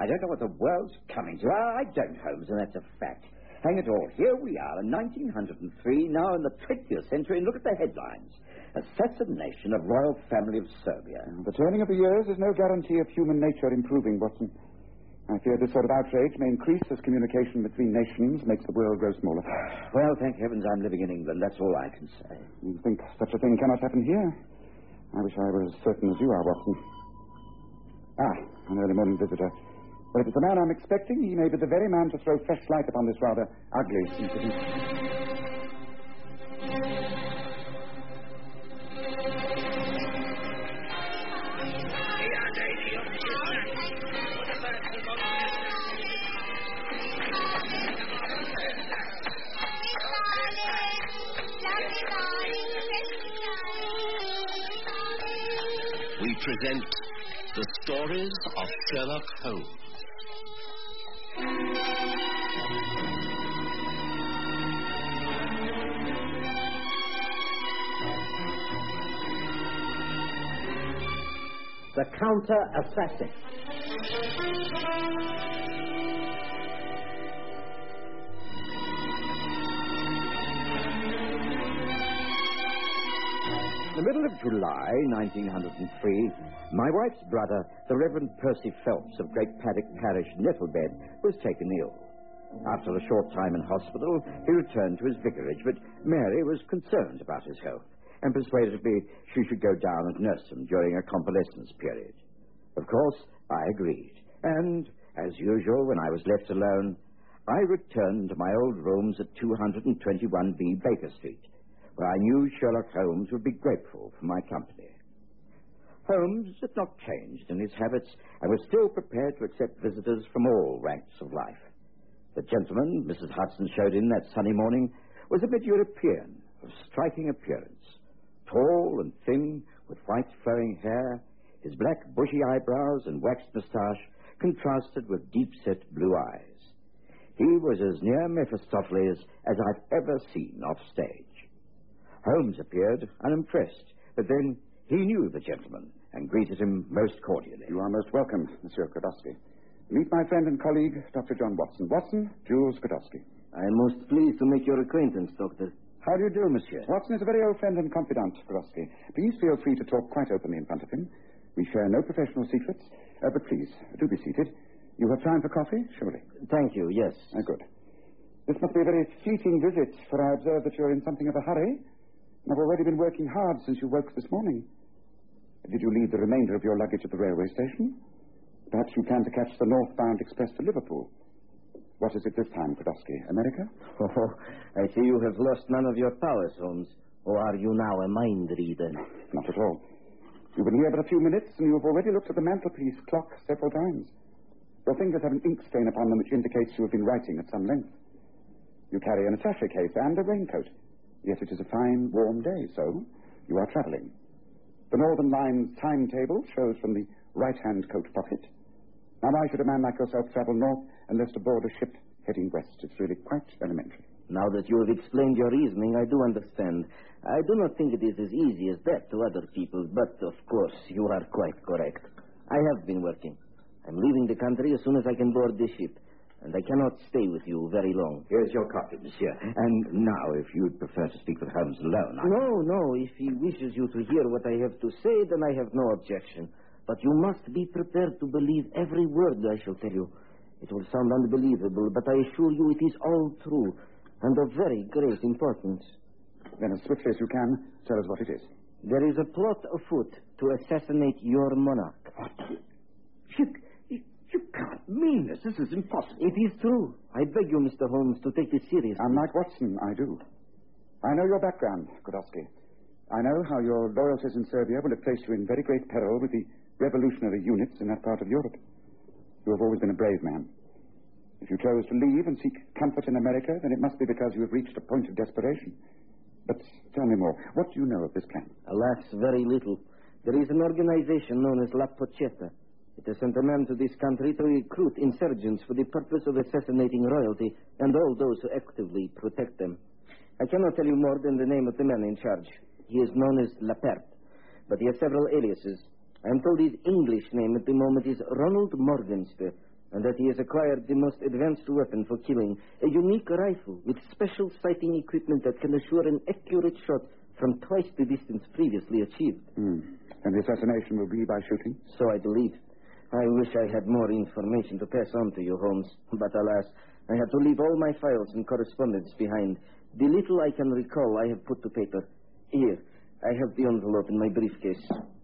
I don't know what the world's coming to. I don't, Holmes, and that's a fact. Hang it all, here we are in 1903, now in the 20th century, and look at the headlines. Assassination of royal family of Serbia. The turning of the years is no guarantee of human nature improving, Watson. I fear this sort of outrage may increase as communication between nations makes the world grow smaller. Well, thank heavens I'm living in England. That's all I can say. You think such a thing cannot happen here? I wish I were as certain as you are, Watson. An early morning visitor. But if it's the man I'm expecting, he may be the very man to throw fresh light upon this rather ugly incident. We present the stories of Sherlock Holmes. The Counter-Assassin. In the middle of July, 1903, my wife's brother, the Reverend Percy Phelps of Great Paddock Parish, Nettlebed, was taken ill. After a short time in hospital, he returned to his vicarage, but Mary was concerned about his health and persuaded me she should go down and nurse him during a convalescence period. Of course, I agreed, and, as usual, when I was left alone, I returned to my old rooms at 221B Baker Street, where I knew Sherlock Holmes would be grateful for my company. Holmes had not changed in his habits and was still prepared to accept visitors from all ranks of life. The gentleman Mrs. Hudson showed in that sunny morning was a mid-European of striking appearance, tall and thin, with white flowing hair. His black bushy eyebrows and waxed moustache contrasted with deep-set blue eyes. He was as near Mephistopheles as I've ever seen off stage. Holmes appeared unimpressed, but then he knew the gentleman and greeted him most cordially. You are most welcome, Monsieur Skidowski. Meet my friend and colleague, Dr. John Watson. Watson, Jules Skidowski. I am most pleased to make your acquaintance, Doctor. How do you do, monsieur? Watson is a very old friend and confidant, Skidowski. Please feel free to talk quite openly in front of him. We share no professional secrets. But please, do be seated. You have time for coffee, surely? Thank you, yes. Good. This must be a very fleeting visit, for I observe that you're in something of a hurry. I've already been working hard since you woke this morning. Did you leave the remainder of your luggage at the railway station? Perhaps you plan to catch the northbound express to Liverpool. What is it this time, Skidowski? America? Oh, I see you have lost none of your powers, Holmes. Or are you now a mind reader? Not at all. You've been here but a few minutes, and you've already looked at the mantelpiece clock several times. Your fingers have an ink stain upon them which indicates you have been writing at some length. You carry an attaché case and a raincoat. Yet it is a fine, warm day, so you are travelling. The Northern Line's timetable shows from the right-hand coat pocket. Now, why should a man like yourself travel north unless to board a ship heading west? It's really quite elementary. Now that you have explained your reasoning, I do understand. I do not think it is as easy as that to other people, but, of course, you are quite correct. I have been working. I'm leaving the country as soon as I can board this ship, and I cannot stay with you very long. Here's your coffee, monsieur. And now, if you'd prefer to speak with Holmes alone... No. If he wishes you to hear what I have to say, then I have no objection. But you must be prepared to believe every word I shall tell you. It will sound unbelievable, but I assure you it is all true, and of very great importance. Then, as swiftly as you can, tell us what it is. There is a plot afoot to assassinate your monarch. What? You can't mean this. This is impossible. It is true. I beg you, Mr. Holmes, to take this seriously. Unlike Watson, I do. I know your background, Skidowski. I know how your loyalties in Serbia will have placed you in very great peril with the revolutionary units in that part of Europe. You have always been a brave man. If you chose to leave and seek comfort in America, then it must be because you have reached a point of desperation. But tell me more. What do you know of this plan? Alas, very little. There is an organization known as La Pochetta. It has sent a man to this country to recruit insurgents for the purpose of assassinating royalty and all those who actively protect them. I cannot tell you more than the name of the man in charge. He is known as Lapert, but he has several aliases. I am told his English name at the moment is Ronald Morgenster, and that he has acquired the most advanced weapon for killing, a unique rifle with special sighting equipment that can assure an accurate shot from twice the distance previously achieved. And the assassination will be by shooting? So I believe. I wish I had more information to pass on to you, Holmes, but alas, I had to leave all my files and correspondence behind. The little I can recall I have put to paper. Here, I have the envelope in my briefcase.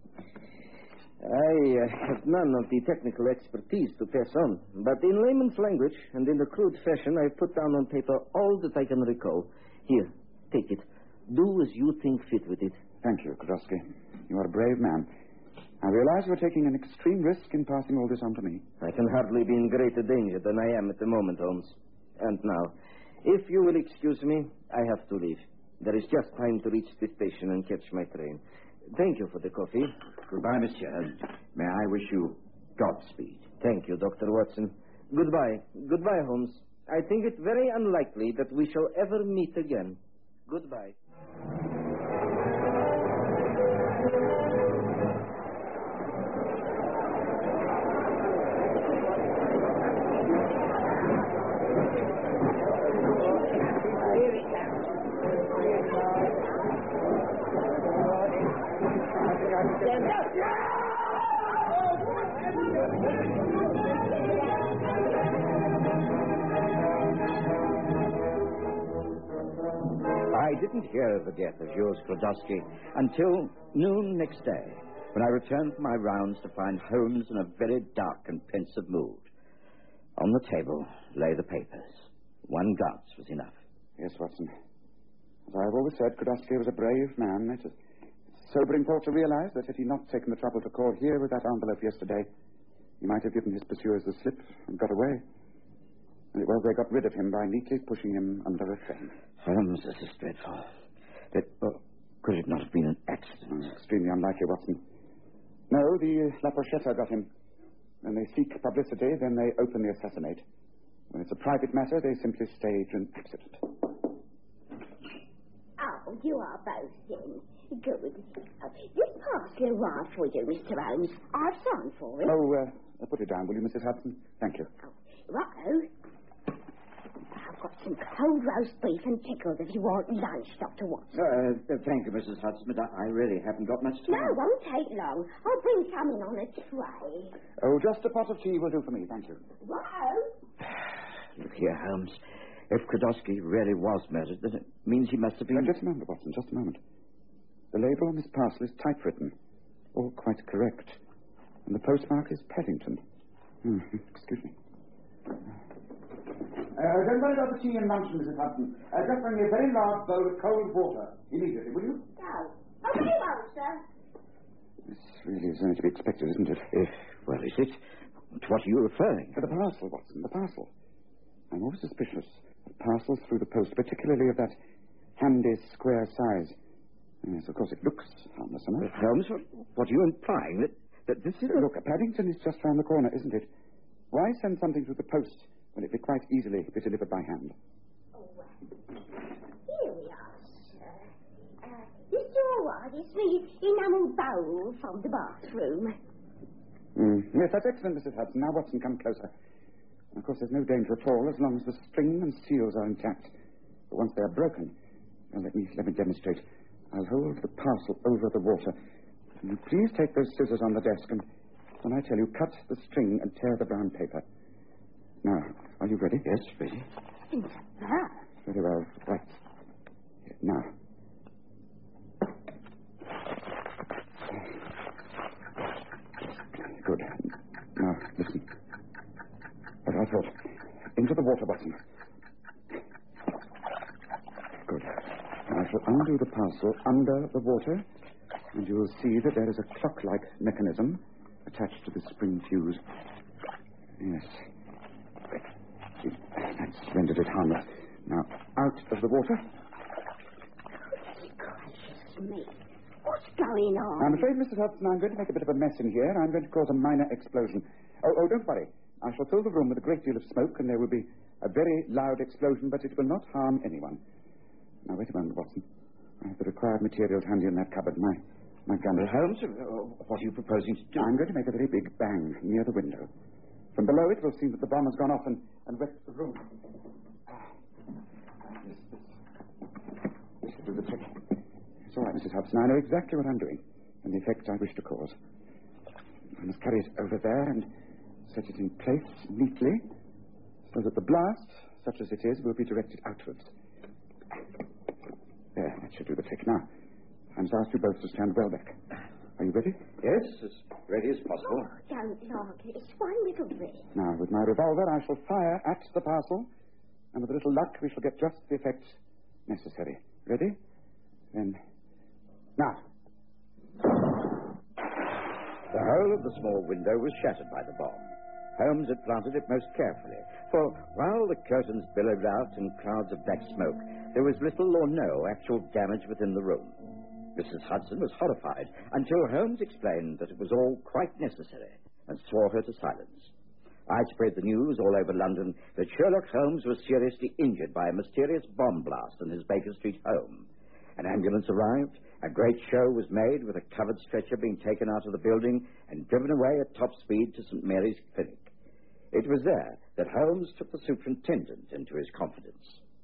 I have none of the technical expertise to pass on, but in layman's language and in a crude fashion, I've put down on paper all that I can recall. Here, take it. Do as you think fit with it. Thank you, Kudowski. You are a brave man. I realize you are taking an extreme risk in passing all this on to me. I can hardly be in greater danger than I am at the moment, Holmes. And now, if you will excuse me, I have to leave. There is just time to reach the station and catch my train. Thank you for the coffee. Goodbye, monsieur. May I wish you Godspeed. Thank you, Dr. Watson. Goodbye. Goodbye, Holmes. I think it very unlikely that we shall ever meet again. Goodbye. I didn't hear of the death of Jules Kladowski until noon next day, when I returned from my rounds to find Holmes in a very dark and pensive mood. On the table lay the papers. One glance was enough. Yes, Watson. As I've always said, Kudowski was a brave man. It's a sobering thought to realize that had he not taken the trouble to call here with that envelope yesterday, he might have given his pursuers the slip and got away. And it was they got rid of him by neatly pushing him under a train. Holmes, this is dreadful. Could it not have been an accident? Extremely unlikely, Watson. No, the La Pochetta got him. When they seek publicity, then they openly assassinate. When it's a private matter, they simply stage an accident. Oh, you are boasting. Good. This parcel arrived for you, Mr. Holmes. I've signed for it. Oh, put it down, will you, Mrs. Hudson? Thank you. Oh, righto. I've got some cold roast beef and pickles if you want lunch, Dr. Watson. Thank you, Mrs. Hudson, but I really haven't got much time. No, it won't take long. I'll bring some in on a tray. Oh, just a pot of tea will do for me, thank you. Righto. Look here, Holmes. If Kudowski really was murdered, then it means he must have been... Just a moment, Watson, just a moment. The label on this parcel is typewritten. All quite correct. And the postmark is Paddington. Excuse me. Don't worry about the tea and luncheon, Mrs. Hudson. Just bring me a very large bowl of cold water immediately, will you? No. Oh, very well, sir. This really is only to be expected, isn't it? Well, is it? To what are you referring? To the parcel, Watson, the parcel. I'm always suspicious of parcels through the post, particularly of that handy square size. Yes, of course, it looks harmless enough. Holmes, what are you implying? That this is... Look, Paddington is just round the corner, isn't it? Why send something through the post when it could quite easily be delivered by hand? Oh, here we are, sir. This drawer is the enamel bowl from the bathroom. Yes, that's excellent, Mrs. Hudson. Now, Watson, come closer. Of course, there's no danger at all as long as the string and seals are intact. But once they are broken, well, let me demonstrate. I'll hold the parcel over the water. Will you please take those scissors on the desk and, when I tell you, cut the string and tear the brown paper. Now, are you ready? Yes, ready. Very well. Right. Now. Good. Now, listen. As I thought. Into the water, Watson. Good. I shall undo the parcel under the water, and you will see that there is a clock-like mechanism attached to the spring fuse. Yes. That's rendered it harmless. Now, out of the water. Gracious me. What's going on? I'm afraid, Mrs. Hudson, I'm going to make a bit of a mess in here. I'm going to cause a minor explosion. Oh, don't worry. I shall fill the room with a great deal of smoke, and there will be a very loud explosion, but it will not harm anyone. Now, wait a moment, Watson. I have the required materials handy in that cupboard. My gun. Holmes, what are you proposing to do? I'm going to make a very big bang near the window. From below it, we'll see that the bomb has gone off and wrecked the room. This will do the trick. It's all right, Mrs. Hudson. I know exactly what I'm doing and the effect I wish to cause. I must carry it over there and set it in place neatly so that the blast, such as it is, will be directed outwards. There, that should do the trick. Now, I must ask you both to stand well back. Are you ready? Yes, as ready as possible. Oh, don't lock it. It's one little bit. Now, with my revolver, I shall fire at the parcel, and with a little luck, we shall get just the effect necessary. Ready? Then, now. The whole of the small window was shattered by the bomb. Holmes had planted it most carefully, for while the curtains billowed out in clouds of black smoke, there was little or no actual damage within the room. Mrs. Hudson was horrified until Holmes explained that it was all quite necessary and swore her to silence. I spread the news all over London that Sherlock Holmes was seriously injured by a mysterious bomb blast in his Baker Street home. An ambulance arrived, a great show was made with a covered stretcher being taken out of the building and driven away at top speed to St. Mary's Clinic. It was there that Holmes took the superintendent into his confidence.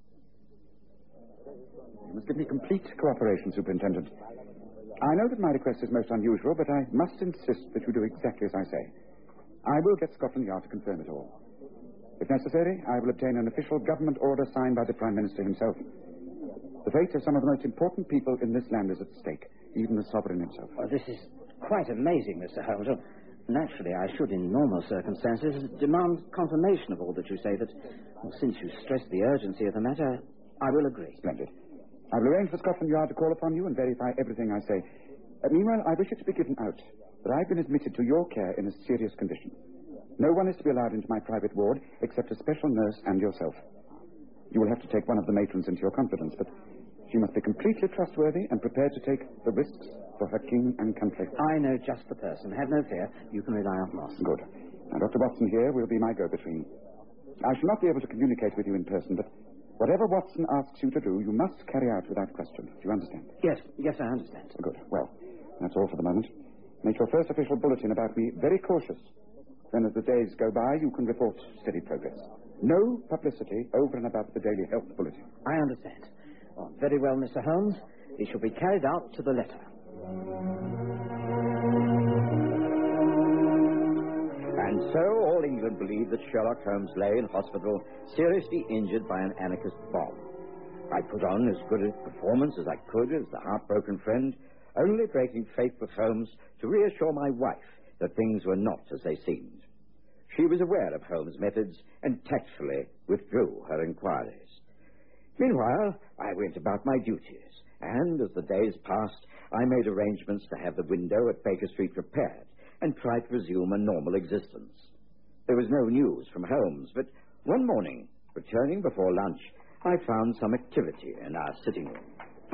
You must give me complete cooperation, Superintendent. I know that my request is most unusual, but I must insist that you do exactly as I say. I will get Scotland Yard to confirm it all. If necessary, I will obtain an official government order signed by the Prime Minister himself. The fate of some of the most important people in this land is at stake, even the sovereign himself. Well, this is quite amazing, Mr. Holmes. Naturally, I should, in normal circumstances, demand confirmation of all that you say, but since you stress the urgency of the matter, I will agree. Splendid. I will arrange for Scotland Yard to call upon you and verify everything I say. Meanwhile, I wish it to be given out that I've been admitted to your care in a serious condition. No one is to be allowed into my private ward except a special nurse and yourself. You will have to take one of the matrons into your confidence, but she must be completely trustworthy and prepared to take the risks for her king and country. I know just the person. Have no fear. You can rely on Moss. Good. Now, Dr. Watson here will be my go-between. I shall not be able to communicate with you in person, but whatever Watson asks you to do, you must carry out without question. Do you understand? Yes, I understand. Good. Well, that's all for the moment. Make your first official bulletin about me very cautious. Then as the days go by, you can report steady progress. No publicity over and above the daily health bulletin. I understand. Oh, very well, Mr. Holmes. It shall be carried out to the letter. And so all England believed that Sherlock Holmes lay in hospital, seriously injured by an anarchist bomb. I put on as good a performance as I could as the heartbroken friend, only breaking faith with Holmes to reassure my wife that things were not as they seemed. She was aware of Holmes' methods and tactfully withdrew her inquiries. Meanwhile, I went about my duties, and as the days passed, I made arrangements to have the window at Baker Street repaired and tried to resume a normal existence. There was no news from Holmes, but one morning, returning before lunch, I found some activity in our sitting room.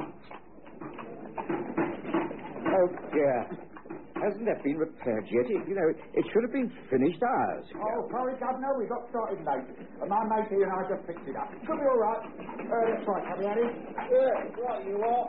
Oh, dear. Hasn't that been repaired yet? It should have been finished hours ago. Oh, sorry, Governor, we got started late. My mate here and I just fixed it up. Should be all right. That's right, have you had it? Yeah, right, you are.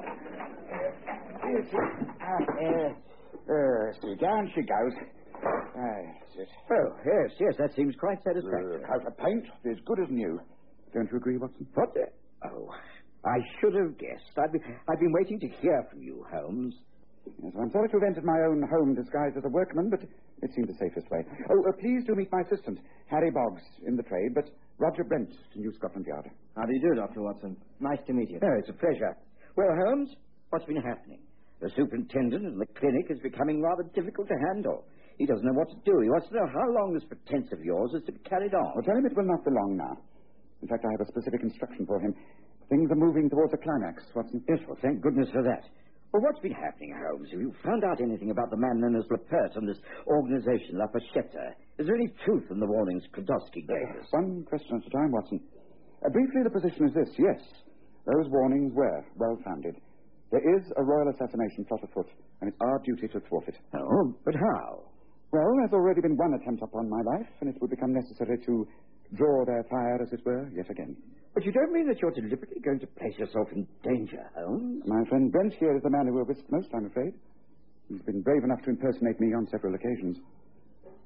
See, down she goes. Oh, yes, that seems quite satisfactory. Coat of paint is good as new. Don't you agree, Watson? What? Oh, I should have guessed. I've been waiting to hear from you, Holmes. Yes, I'm sorry to have entered my own home disguised as a workman, but it seemed the safest way. Oh, please do meet my assistant, Harry Boggs, in the trade, but Roger Brent, New Scotland Yard. How do you do, Dr. Watson? Nice to meet you. Oh, it's a pleasure. Well, Holmes, what's been happening? The superintendent in the clinic is becoming rather difficult to handle. He doesn't know what to do. He wants to know how long this pretense of yours is to be carried on. Well, tell him it will not be long now. In fact, I have a specific instruction for him. Things are moving towards a climax, Watson. Yes, well, thank goodness for that. Well, what's been happening, Holmes? Have you found out anything about the man known as Lepert and this organization, La Pochette? Is there any truth in the warnings Klodowski gave us? One question at a time, Watson. Briefly, the position is this. Yes, those warnings were well-founded. There is a royal assassination plot afoot, and it's our duty to thwart it. Oh, but how? Well, there's already been one attempt upon my life, and it would become necessary to draw their fire, as it were, yet again. But you don't mean that you're deliberately going to place yourself in danger, Holmes? My friend Brent here is the man who will risk most, I'm afraid. He's been brave enough to impersonate me on several occasions.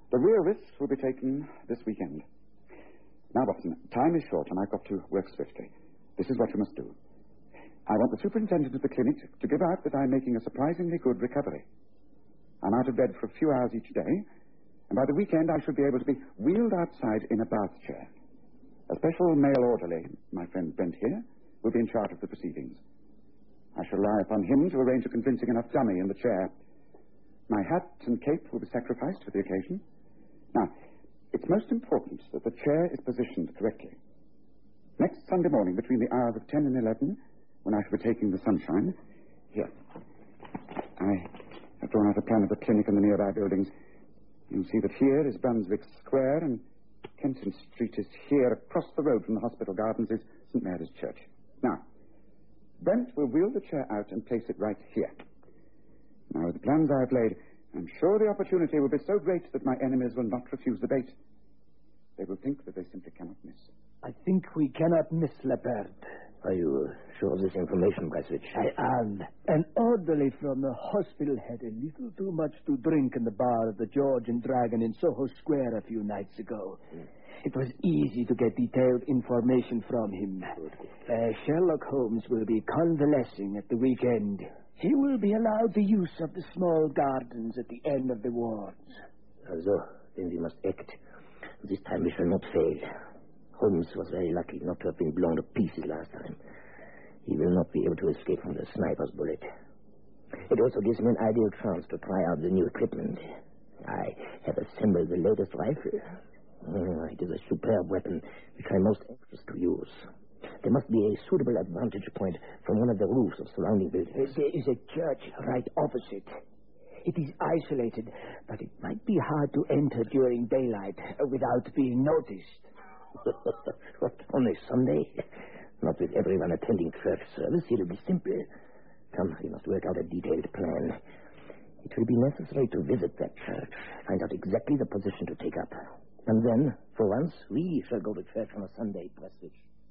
The real risks will be taken this weekend. Now, Watson, time is short and I've got to work swiftly. This is what you must do. I want the superintendent of the clinic to give out that I'm making a surprisingly good recovery. I'm out of bed for a few hours each day, and by the weekend I should be able to be wheeled outside in a bath chair. A special male orderly, my friend Brent here, will be in charge of the proceedings. I shall rely upon him to arrange a convincing enough dummy in the chair. My hat and cape will be sacrificed for the occasion. Now, it's most important that the chair is positioned correctly. Next Sunday morning, between the hours of 10 and 11, when I shall be taking the sunshine, here, I have drawn out a plan of the clinic and the nearby buildings. You'll see that here is Brunswick Square, and Kenton Street is here. Across the road from the hospital gardens is St. Mary's Church. Now, Brent will wheel the chair out and place it right here. Now, with the plans I have laid, I'm sure the opportunity will be so great that my enemies will not refuse the bait. They will think that they simply cannot miss. I think we cannot miss Lepard. Are you sure of this information, Braswich? I am. An orderly from the hospital had a little too much to drink in the bar of the George and Dragon in Soho Square a few nights ago. It was easy to get detailed information from him. Sherlock Holmes will be convalescing at the weekend. He will be allowed the use of the small gardens at the end of the wards. So, then we must act. This time we shall not fail. Holmes was very lucky not to have been blown to pieces last time. He will not be able to escape from the sniper's bullet. It also gives me an ideal chance to try out the new equipment. I have assembled the latest rifle. It is a superb weapon, which I'm most anxious to use. There must be a suitable advantage point from one of the roofs of surrounding buildings. There is a church right opposite. It is isolated, but it might be hard to enter during daylight without being noticed. What, on a Sunday? Not with everyone attending church service. It'll be simple. Come, we must work out a detailed plan. It will be necessary to visit that church, find out exactly the position to take up. And then, for once, we shall go to church on a Sunday, Prestwich.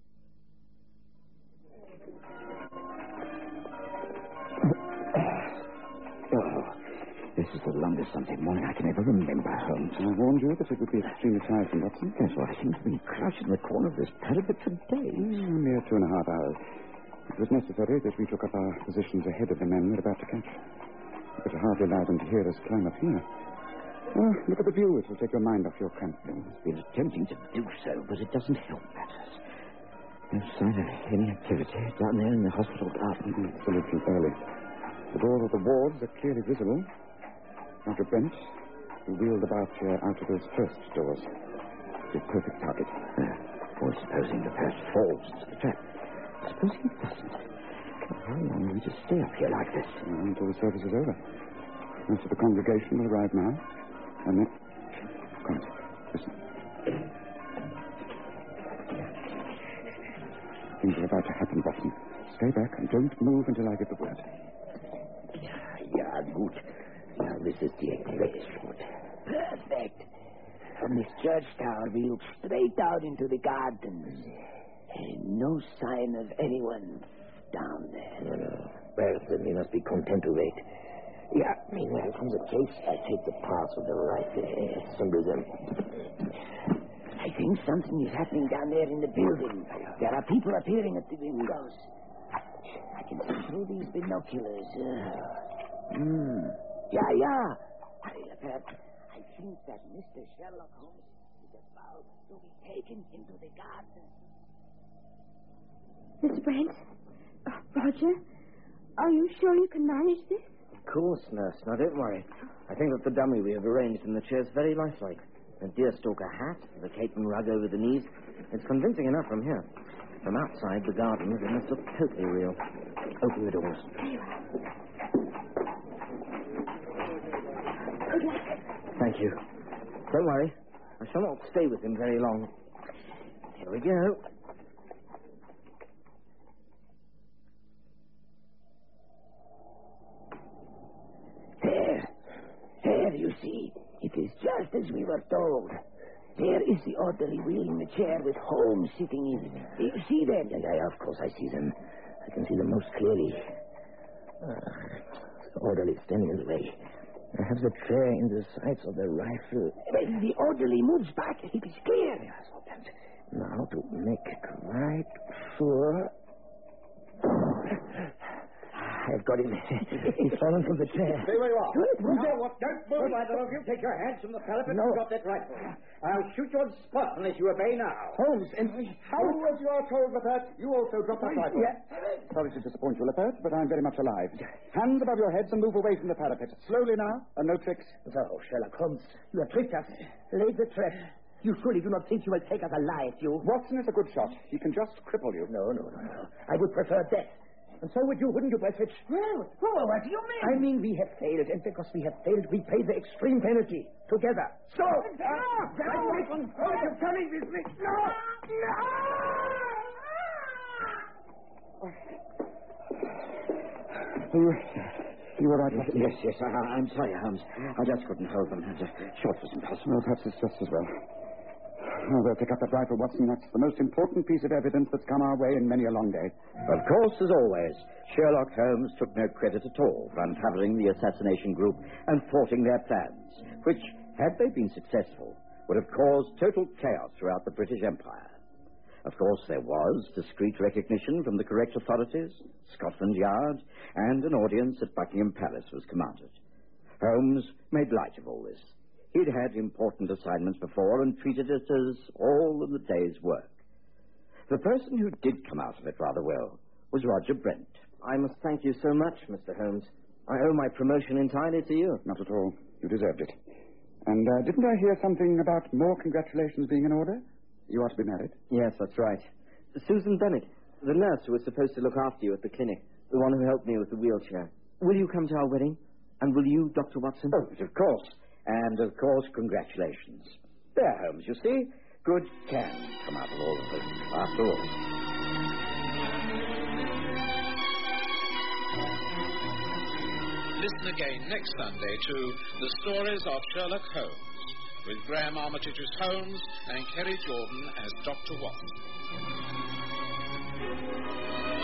Oh, this is the longest Sunday morning I can ever remember, Holmes. I warned you that it would be extremely tiresome, Watson. Yes, well, I seem to be crouched in the corner of this parapet for days. A mere 2.5 hours. It was necessary that we took up our positions ahead of the men we're about to catch. We could hardly allow them to hear us climb up here. Oh, look at the view. It will take your mind off your cramp. It's been attempting to do so, but it doesn't help matters. No sign of any activity down there in the hospital garden. It's a little early. The doors of the wards are clearly visible. Dr. Brent, who wheeled the bath chair out of those first doors. It's a perfect target. Or supposing the first falls into the trap. Supposing it doesn't. How long are we to stay up here like this? Until the service is over. Most of the congregation will arrive now. And then... Quiet. Listen. Things are about to happen, Watson. Stay back and don't move until I give the word. Yeah, good. Now, this is the exact spot. Perfect. From this church tower, we look straight out into the gardens. And no sign of anyone down there. No. Well, then we must be content to wait. Yeah, meanwhile, from the case, I take the parts of the rifle and assemble them. I think something is happening down there in the building. There are people appearing at the windows. I can see through these binoculars. Yeah. I think that Mr. Sherlock Holmes is about to be taken into the garden. Mr. Brent? Roger? Are you sure you can manage this? Of course, nurse. Now, don't worry. I think that the dummy we have arranged in the chair is very lifelike. A deerstalker hat, the cape and rug over the knees. It's convincing enough from here. From outside the garden, it must look totally real. Open the doors. Good luck. Thank you. Don't worry. I shall not stay with him very long. Here we go. There, you see. It is just as we were told. There is the orderly wheeling the chair with Holmes sitting in it. Do you see them? Yeah, of course I see them. I can see them most clearly. The orderly is standing in the way. I have the tray in the sights of the rifle. The orderly moves back. It is clear. Yes, now to make quite sure. I've got him. He's fallen from the chair. Stay where you are. Don't move, either of you. Take your hands from the parapet and drop that rifle. I'll shoot you on the spot unless you obey now. Holmes, and How was you are told, Lappert? You also dropped that rifle. Yeah. Sorry to disappoint you, Lappert, but I'm very much alive. Hands above your heads and move away from the parapet. Slowly now, and no tricks. So, Sherlock Holmes, you have tricked us. Laid the trap. You surely do not think you will take us alive, you? Watson is a good shot. He can just cripple you. No. I would prefer death. And so would you, wouldn't you, Prestwich? Well, what do you mean? I mean, we have failed, and because we have failed, we pay the extreme penalty together. So, you're coming with me. You were right, Watson. Yes. I'm sorry, Holmes. I just couldn't hold them. Short was impossible. Well, perhaps it's just as well. Oh, we'll pick up that rifle, Watson. That's the most important piece of evidence that's come our way in many a long day. Of course, as always, Sherlock Holmes took no credit at all for uncovering the assassination group and thwarting their plans, which, had they been successful, would have caused total chaos throughout the British Empire. Of course, there was discreet recognition from the correct authorities, Scotland Yard, and an audience at Buckingham Palace was commanded. Holmes made light of all this. He'd had important assignments before and treated it as all of the day's work. The person who did come out of it rather well was Roger Brent. I must thank you so much, Mr. Holmes. I owe my promotion entirely to you. Not at all. You deserved it. And didn't I hear something about more congratulations being in order? You are to be married. Yes, that's right. Susan Bennett, the nurse who was supposed to look after you at the clinic, the one who helped me with the wheelchair. Will you come to our wedding? And will you, Dr. Watson? Oh, of course. And, of course, congratulations. There, Holmes, you see. Good can come out of all of this, after all. Listen again next Sunday to The Stories of Sherlock Holmes, with Graham Armitage as Holmes and Kerry Jordan as Dr. Watson.